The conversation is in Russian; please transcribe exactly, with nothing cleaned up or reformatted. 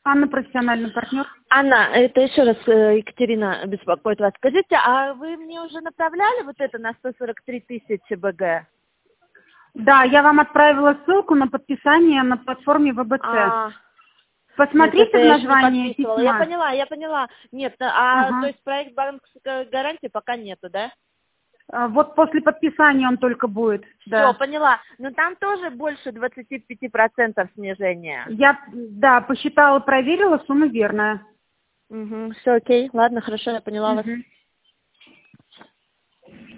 Анна, профессиональный партнер. Анна, это еще раз э, Екатерина беспокоит вас. Скажите, а вы мне уже направляли вот это на сто сорок три тысячи БГ? Да, я вам отправила ссылку на подписание на платформе вэ бэ цэ. А, Посмотрите нет, в название письма. письма. Я поняла, я поняла. Нет, а Ага. то есть проект банковской гарантии пока нету, да? А, Вот после подписания он только будет. Все, Да. поняла. Но там тоже больше двадцати пяти процентов снижения. Я, да, посчитала, проверила, сумма верная. Угу, все окей. Ладно, хорошо, я поняла вас. Мгм.